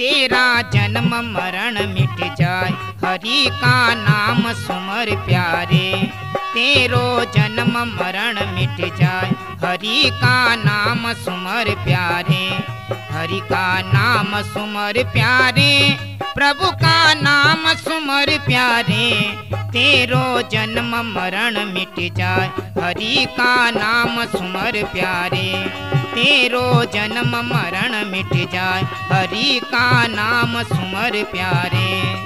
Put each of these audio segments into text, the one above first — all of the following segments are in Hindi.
तेरा जन्म मरण मिट जाए, हरि का नाम सुमर प्यारे। तेरो जन्म मरण मिट जाए, हरि का नाम सुमर प्यारे। हरि का नाम सुमर प्यारे, प्रभु का नाम सुमर प्यारे। तेरो जन्म मरण मिट जाए, हरि का नाम सुमर प्यारे। तेरो जन्म मरण मिट जाए, हरि का नाम सुमर प्यारे।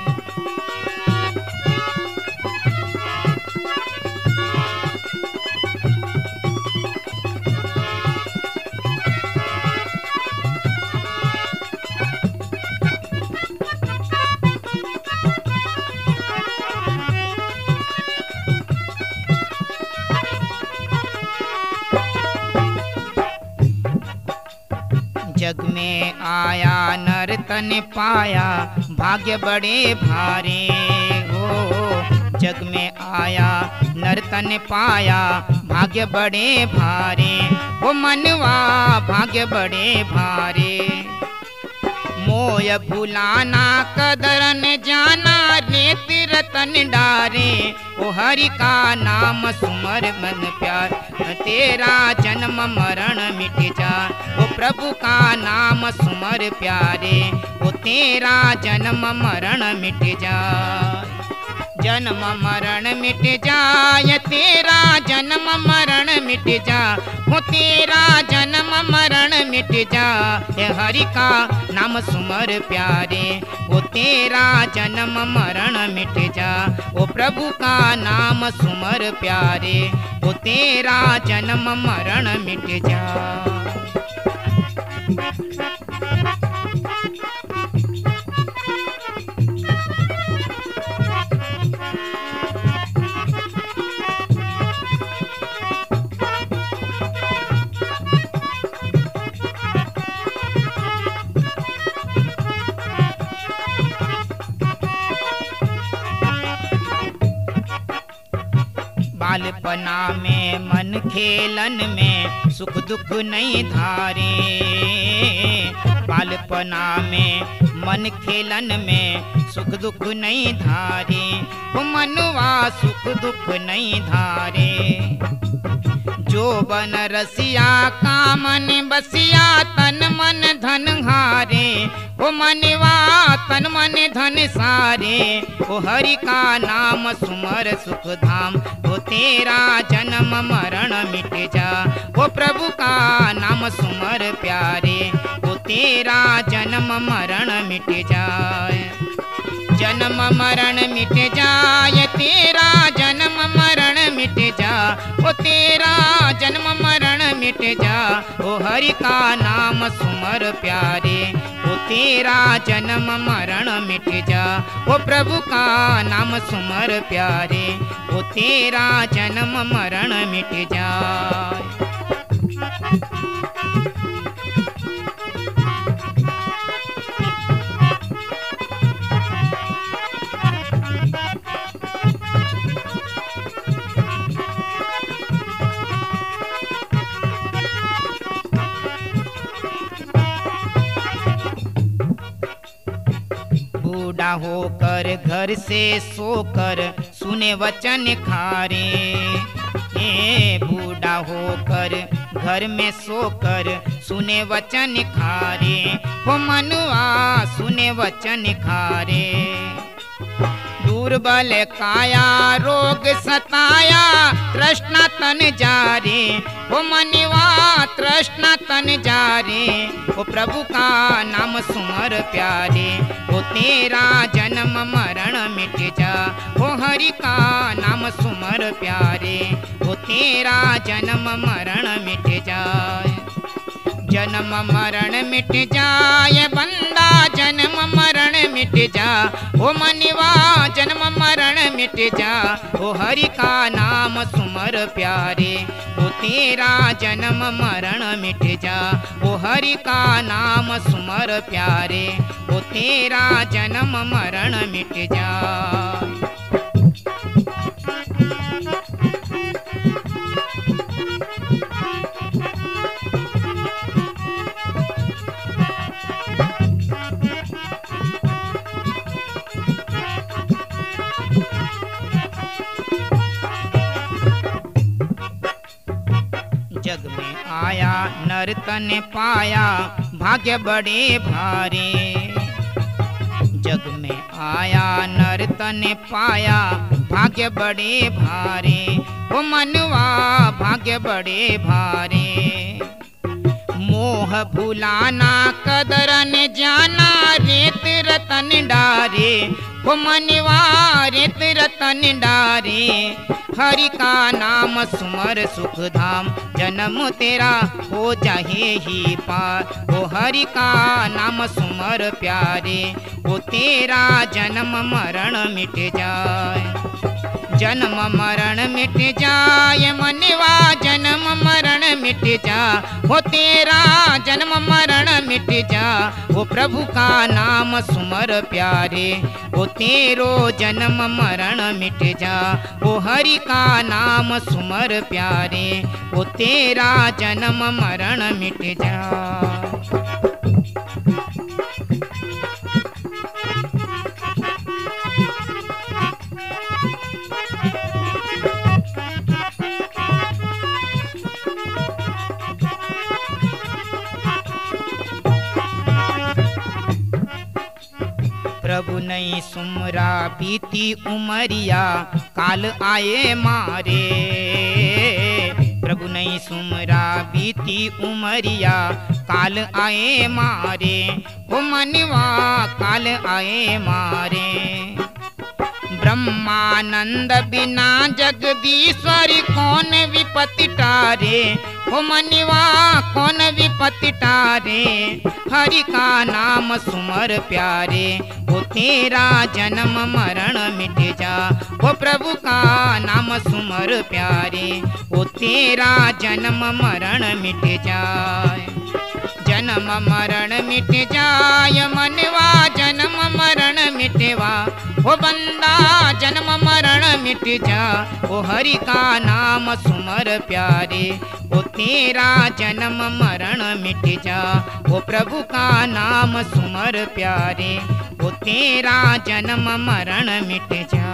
जग में आया नर तन पाया, भाग्य बड़े भारे हो। जग में आया नर तन पाया, भाग्य बड़े भारे हो। मनवा भाग्य बड़े भारे। मोय भुलाना कदर न जाना, रेत रतन डारे। ओ हरि का नाम सुमर मन प्यार, तेरा जन्म मरण मिट जाए। ओ प्रभु का नाम सुमर प्यारे, ओ तेरा जन्म मरण मिट जाए। जन्म मरण मिट जाए, तेरा जन्म मरण मिट जाए। हो तेरा जन्म मरण मिट जाए, हरि का नाम सुमर प्यारे। ओ तेरा जन्म मरण मिट जाए, ओ प्रभु का नाम सुमर प्यारे। ओ तेरा जन्म मरण मिट जाए। बालपना में मन खेलन में, सुख दुख नहीं धारे। बालपना में मन खेलन में, सुख दुख नहीं धारे। वो मनवा सुख दुख नहीं धारे। जो बन रसिया कामन बसिया, तन मन धन हारे। ओ मनवा तन मन धन सारे। ओ हरि का नाम सुमर सुख धाम, ओ तेरा जन्म मरण मिट जा। ओ प्रभु का नाम सुमर प्यारे, ओ तेरा जन्म मरण मिट जाए। जन्म मरण मिट जाए, तेरा जन्म मरण मिट जा। ओ तेरा जन्म मरण मिट जा। ओ हरि का नाम सुमर प्यारे, ओ तेरा जन्म मरण मिट जा। ओ प्रभु का नाम सुमर प्यारे, ओ तेरा जन्म मरण मिट जाए। बूढ़ा होकर घर से सोकर, सुने वचन खारे। बूढ़ा होकर घर में सोकर, सुने वचन खारे। वो मनुआ सुने वचन खारे। दुर्बल काया रोग सताया, तृष्णा तन जारे। वो मनवा तृष्णा तन जारे। वो प्रभु का नाम सुमर प्यारे, वो तेरा जन्म मरण मिट जा। वो हरि का नाम सुमर प्यारे, वो तेरा जन्म मरण मिट जाए। जन्म मरण मिट जाए बंदा, जन्म मरण मिट जा। ओ मनवा जन्म मरण मिट जा। ओ हरि का नाम सुमर प्यारे, ओ तेरा जन्म मरण मिट जा। ओ हरि का नाम सुमर प्यारे, ओ तेरा जन्म मरण मिट जा। नर तन पाया भाग्य बड़े भारे। जग में आया नर तन पाया भाग्य बड़े भारे। ओ मनवा भाग्य बड़े भारे। मोह भुलाना कदरन जाना रेत रतन डारे। ओ मनवा रेत रतन डारे। हरि का नाम सुमर सुख धाम जन्म तेरा हो जाहे ही पार। ओ हरि का नाम सुमर प्यारे ओ तेरा जन्म मरण मिट जाए। जन्म मरण मिट जाए मनवा जन्म मरण मिट जा। हो तेरा जन्म मरण मिट जा। वो प्रभु का नाम सुमर प्यारे वो तेरो जन्म मरण मिट जा। वो हरि का नाम सुमर प्यारे वो तेरा जन्म मरण मिट जा। प्रभु नहीं सुमरा बीती उमरिया काल आए मारे। प्रभु नहीं सुमरा बीती उमरिया काल आए मारे। ओ मनवा काल आए मारे। ब्रह्मानंद बिना जगदीश्वर कौन विपत्ति टारे। ओ मनवा कौन विपत्ति टारे। हरि का नाम सुमर प्यारे वो तेरा जन्म मरण मिट जा। वो प्रभु का नाम सुमर प्यारे वो तेरा जन्म मरण मिट जाए। जन्म मरण मिट जाय मनवा जन्म मरण मिटवा। ओ बंदा जन्म मरण मिट जा। ओ हरि का नाम सुमर प्यारे ओ तेरा जन्म मरण मिट जा। ओ प्रभु का नाम सुमर प्यारे ओ तेरा जन्म मरण मिट जा।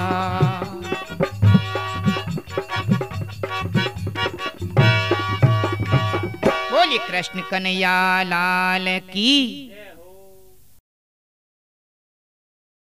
बोली कृष्ण कन्हैया लाल की।